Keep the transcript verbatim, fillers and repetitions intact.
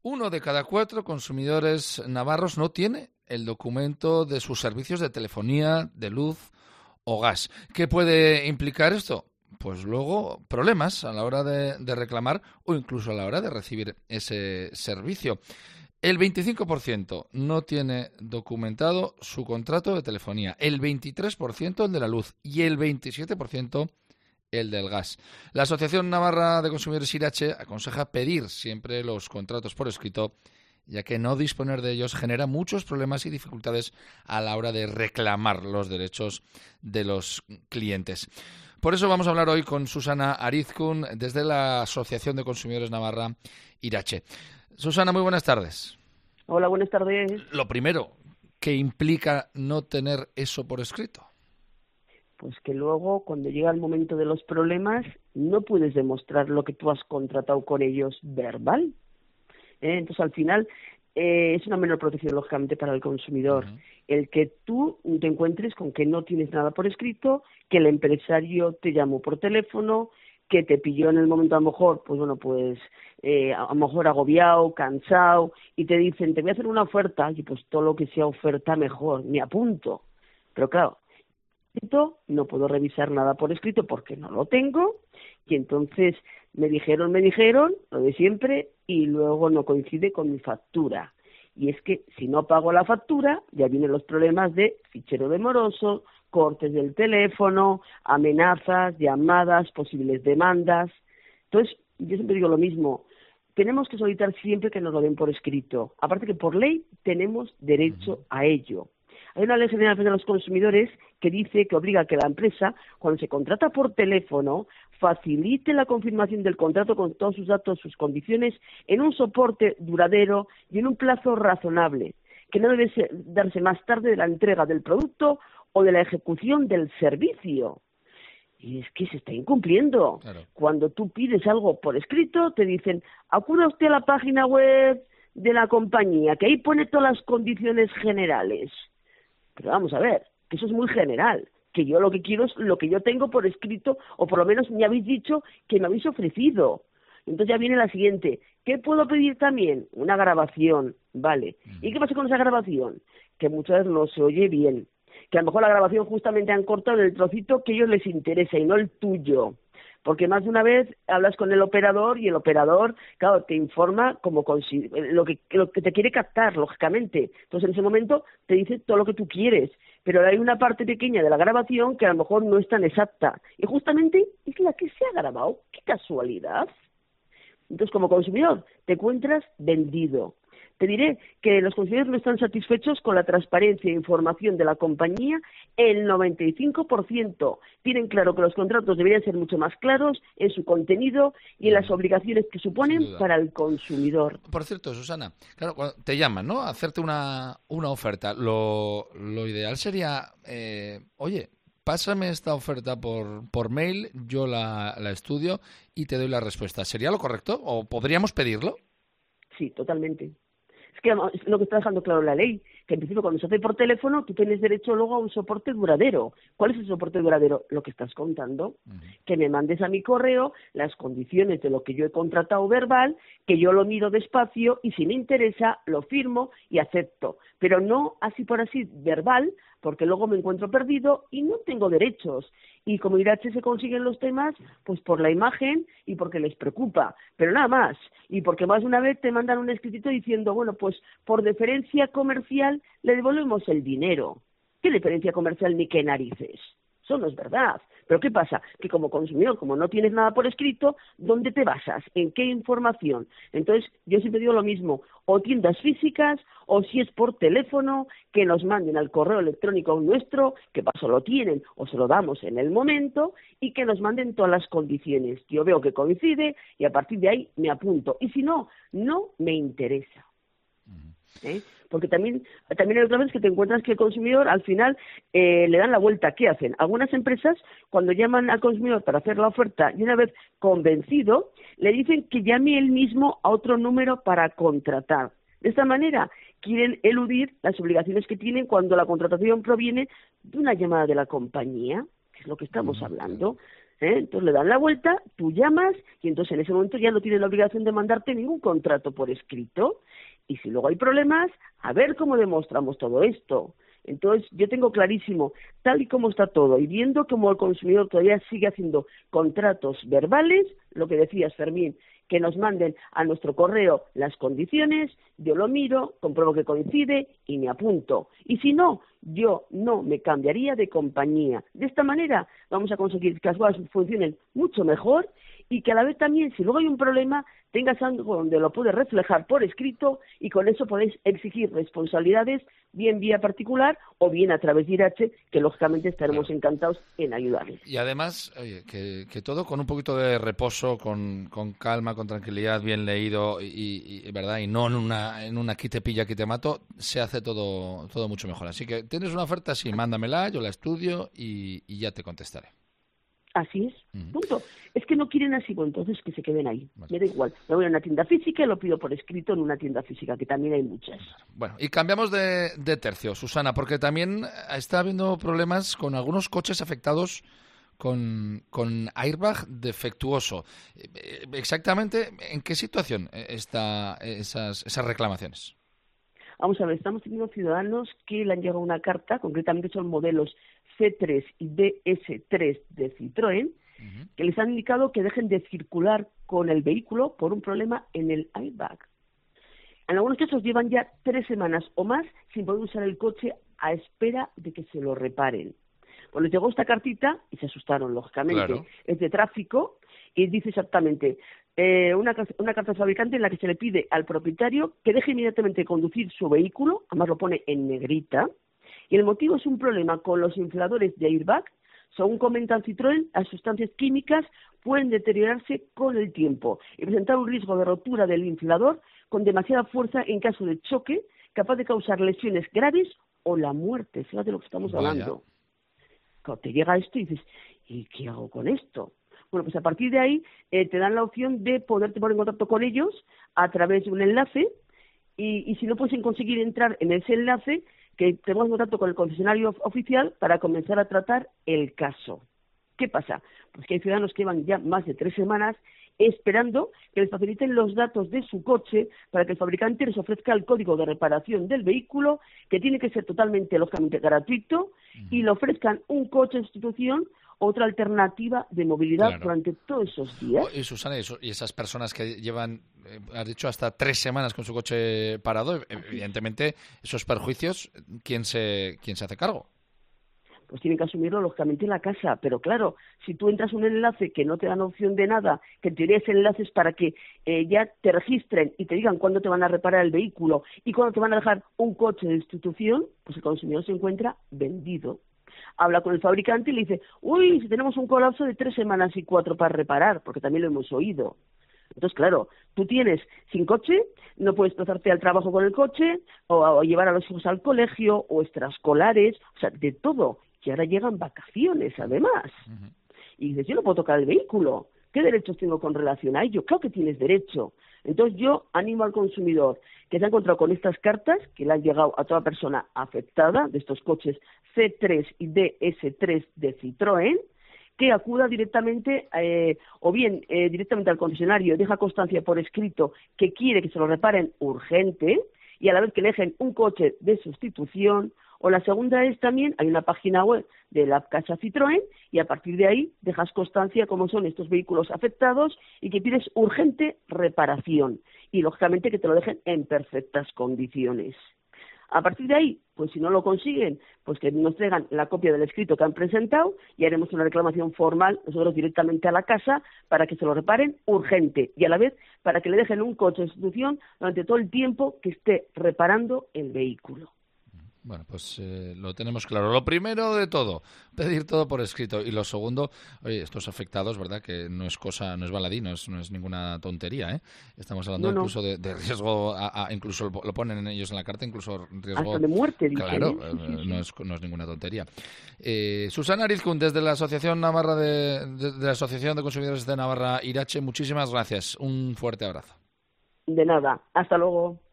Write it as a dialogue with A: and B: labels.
A: Uno de cada cuatro consumidores navarros no tiene el documento de sus servicios de telefonía, de luz o gas. ¿Qué puede implicar esto? Pues luego problemas a la hora de, de reclamar o incluso a la hora de recibir ese servicio. El veinticinco por ciento no tiene documentado su contrato de telefonía, el veintitrés por ciento el de la luz y el veintisiete por ciento el del gas. La Asociación Navarra de Consumidores Irache aconseja pedir siempre los contratos por escrito, ya que no disponer de ellos genera muchos problemas y dificultades a la hora de reclamar los derechos de los clientes. Por eso vamos a hablar hoy con Susana Arizkun desde la Asociación de Consumidores Navarra Irache. Susana, muy buenas tardes.
B: Hola, buenas tardes.
A: Lo primero, ¿qué implica no tener eso por escrito?
B: Pues que luego, cuando llega el momento de los problemas, no puedes demostrar lo que tú has contratado con ellos verbal. ¿Eh? Entonces, al final, eh, es una menor protección, lógicamente, para el consumidor. Uh-huh. El que tú te encuentres con que no tienes nada por escrito, que el empresario te llamó por teléfono, que te pilló en el momento, a lo mejor, pues bueno, pues eh, a lo mejor agobiado, cansado, y te dicen, te voy a hacer una oferta, y pues todo lo que sea oferta mejor, me apunto. Pero claro, no puedo revisar nada por escrito porque no lo tengo, y entonces me dijeron, me dijeron, lo de siempre, y luego no coincide con mi factura. Y es que si no pago la factura, ya vienen los problemas de fichero de moroso, cortes del teléfono, amenazas, llamadas, posibles demandas. Entonces, yo siempre digo lo mismo, tenemos que solicitar siempre que nos lo den por escrito. Aparte que por ley tenemos derecho a ello. Hay una ley general de los consumidores que dice que obliga a que la empresa, cuando se contrata por teléfono, facilite la confirmación del contrato con todos sus datos, sus condiciones, en un soporte duradero y en un plazo razonable, que no debe ser, darse más tarde de la entrega del producto o de la ejecución del servicio. Y es que se está incumpliendo. Claro. Cuando tú pides algo por escrito, te dicen, acuda usted a la página web de la compañía, que ahí pone todas las condiciones generales. Pero vamos a ver, que eso es muy general, que yo lo que quiero es lo que yo tengo por escrito, o por lo menos me habéis dicho que me habéis ofrecido. Entonces ya viene la siguiente, ¿qué puedo pedir también? Una grabación, vale. ¿Y qué pasa con esa grabación? Que muchas veces no se oye bien, que a lo mejor la grabación justamente han cortado en el trocito que a ellos les interesa y no el tuyo. Porque más de una vez hablas con el operador y el operador, claro, te informa como consi- lo que, lo que te quiere captar, lógicamente. Entonces, en ese momento te dice todo lo que tú quieres. Pero hay una parte pequeña de la grabación que a lo mejor no es tan exacta. Y justamente es la que se ha grabado. ¡Qué casualidad! Entonces, como consumidor, te encuentras vendido. Te diré que los consumidores no están satisfechos con la transparencia e información de la compañía. El noventa y cinco por ciento tienen claro que los contratos deberían ser mucho más claros en su contenido y en las obligaciones que suponen para el consumidor.
A: Por cierto, Susana, claro, cuando te llaman, ¿no?, a hacerte una, una oferta, lo, lo ideal sería, eh, oye, pásame esta oferta por, por mail, yo la, la estudio y te doy la respuesta. ¿Sería lo correcto? ¿O podríamos pedirlo?
B: Sí, totalmente. Es que es lo que está dejando claro la ley, que en principio cuando se hace por teléfono tú tienes derecho luego a un soporte duradero. ¿Cuál es el soporte duradero? Lo que estás contando, uh-huh. Que me mandes a mi correo las condiciones de lo que yo he contratado verbal, que yo lo miro despacio y si me interesa lo firmo y acepto, pero no así por así verbal, porque luego me encuentro perdido y no tengo derechos. Y como Irache se consiguen los temas, pues por la imagen y porque les preocupa, pero nada más. Y porque más de una vez te mandan un escritito diciendo, bueno, pues por deferencia comercial le devolvemos el dinero. ¿Qué deferencia comercial ni qué narices? Eso no es verdad. Pero ¿qué pasa? Que como consumidor, como no tienes nada por escrito, ¿dónde te basas? ¿En qué información? Entonces, yo siempre digo lo mismo, o tiendas físicas, o si es por teléfono, que nos manden al correo electrónico nuestro, que paso lo tienen, o se lo damos en el momento, y que nos manden todas las condiciones. Yo veo que coincide, y a partir de ahí me apunto. Y si no, no me interesa. ¿Eh? Porque también también hay otras veces que te encuentras que el consumidor al final eh, le dan la vuelta. ¿Qué hacen? Algunas empresas cuando llaman al consumidor para hacer la oferta y una vez convencido le dicen que llame él mismo a otro número para contratar. De esta manera quieren eludir las obligaciones que tienen cuando la contratación proviene de una llamada de la compañía, que es lo que estamos hablando. ¿eh? Entonces le dan la vuelta, tú llamas y entonces en ese momento ya no tienen la obligación de mandarte ningún contrato por escrito. Y si luego hay problemas, a ver cómo demostramos todo esto. Entonces, yo tengo clarísimo, tal y como está todo, y viendo cómo el consumidor todavía sigue haciendo contratos verbales, lo que decías, Fermín, que nos manden a nuestro correo las condiciones, yo lo miro, compruebo que coincide y me apunto. Y si no, yo no me cambiaría de compañía. De esta manera vamos a conseguir que las cosas funcionen mucho mejor y que a la vez también, si luego hay un problema, tengas algo donde lo puedes reflejar por escrito y con eso podéis exigir responsabilidades, bien vía particular o bien a través de Irache, que lógicamente estaremos claro. encantados en ayudarles.
A: Y además, oye, que, que todo con un poquito de reposo, con, con calma, con tranquilidad, bien leído y, y verdad y no en una en una aquí te pilla, aquí te mato, se hace todo todo mucho mejor. Así que tienes una oferta, sí, mándamela, yo la estudio y, y ya te contestaré.
B: Así es, uh-huh. punto. Es que no quieren así, bueno, entonces que se queden ahí. Vale. Me da igual. Me voy a una tienda física y lo pido por escrito en una tienda física, que también hay muchas.
A: Bueno, y cambiamos de, de tercio, Susana, porque también está habiendo problemas con algunos coches afectados con, con airbag defectuoso. Exactamente, ¿en qué situación están esas, esas reclamaciones?
B: Vamos a ver, estamos teniendo ciudadanos que le han llegado una carta, concretamente son modelos C tres y D S tres de Citroën, uh-huh. que les han indicado que dejen de circular con el vehículo por un problema en el airbag. En algunos casos llevan ya tres semanas o más sin poder usar el coche a espera de que se lo reparen. Pues les llegó esta cartita y se asustaron, lógicamente. Claro. Es de tráfico y dice exactamente eh, una, una carta del fabricante en la que se le pide al propietario que deje inmediatamente conducir su vehículo, además lo pone en negrita, y el motivo es un problema con los infladores de airbag. Según comentan Citroën, las sustancias químicas pueden deteriorarse con el tiempo y presentar un riesgo de rotura del inflador con demasiada fuerza en caso de choque, capaz de causar lesiones graves o la muerte. Fíjate lo que estamos Vaya. hablando. Cuando te llega esto y dices, ¿y qué hago con esto? Bueno, pues a partir de ahí eh, te dan la opción de poderte poner en contacto con ellos a través de un enlace y, y si no pueden conseguir entrar en ese enlace, que tenemos contacto con el concesionario oficial para comenzar a tratar el caso. ¿Qué pasa? Pues que hay ciudadanos que llevan ya más de tres semanas esperando que les faciliten los datos de su coche para que el fabricante les ofrezca el código de reparación del vehículo, que tiene que ser totalmente, lógicamente, gratuito, uh-huh. y le ofrezcan un coche de sustitución, otra alternativa de movilidad claro. durante todos esos días.
A: Y Susana, y esas personas que llevan, eh, has dicho, hasta tres semanas con su coche parado, evidentemente, esos perjuicios, ¿quién se, quién se hace cargo?
B: Pues tienen que asumirlo, lógicamente, en la casa. Pero claro, si tú entras un enlace que no te dan opción de nada, que en teoría ese enlace es para que eh, ya te registren y te digan cuándo te van a reparar el vehículo y cuándo te van a dejar un coche de sustitución, pues el consumidor se encuentra vendido. Habla con el fabricante y le dice, uy, si tenemos un colapso de tres semanas y cuatro para reparar, porque también lo hemos oído. Entonces, claro, tú tienes sin coche, no puedes desplazarte al trabajo con el coche, o, o llevar a los hijos al colegio, o extraescolares, o sea, de todo. Y ahora llegan vacaciones, además. Uh-huh. Y dices, yo no puedo tocar el vehículo. ¿Qué derechos tengo con relación a ello? Claro que tienes derecho. Entonces yo animo al consumidor que se ha encontrado con estas cartas, que le han llegado a toda persona afectada de estos coches C tres y D S tres de Citroën, que acuda directamente, eh, o bien eh, directamente al concesionario, deja constancia por escrito que quiere que se lo reparen urgente, y a la vez que le dejen un coche de sustitución. O la segunda es también, hay una página web de la casa Citroën y a partir de ahí dejas constancia cómo son estos vehículos afectados y que pides urgente reparación y lógicamente que te lo dejen en perfectas condiciones. A partir de ahí, pues si no lo consiguen, pues que nos traigan la copia del escrito que han presentado y haremos una reclamación formal nosotros directamente a la casa para que se lo reparen urgente y a la vez para que le dejen un coche de sustitución durante todo el tiempo que esté reparando el vehículo.
A: Bueno, pues eh, lo tenemos claro. Lo primero de todo, pedir todo por escrito. Y lo segundo, oye, estos afectados, ¿verdad? Que no es cosa, no es baladí, no es, no es ninguna tontería, ¿eh? Estamos hablando no, no. incluso de, de riesgo, a, a, incluso lo ponen ellos en la carta, incluso riesgo...
B: Hasta de muerte, dicen.
A: Claro,
B: ¿eh? Sí, sí, sí.
A: No, es, no es ninguna tontería. Eh, Susana Arizkun, desde la Asociación Navarra de, de, de la Asociación de Consumidores de Navarra, Irache, muchísimas gracias. Un fuerte abrazo.
B: De nada. Hasta luego.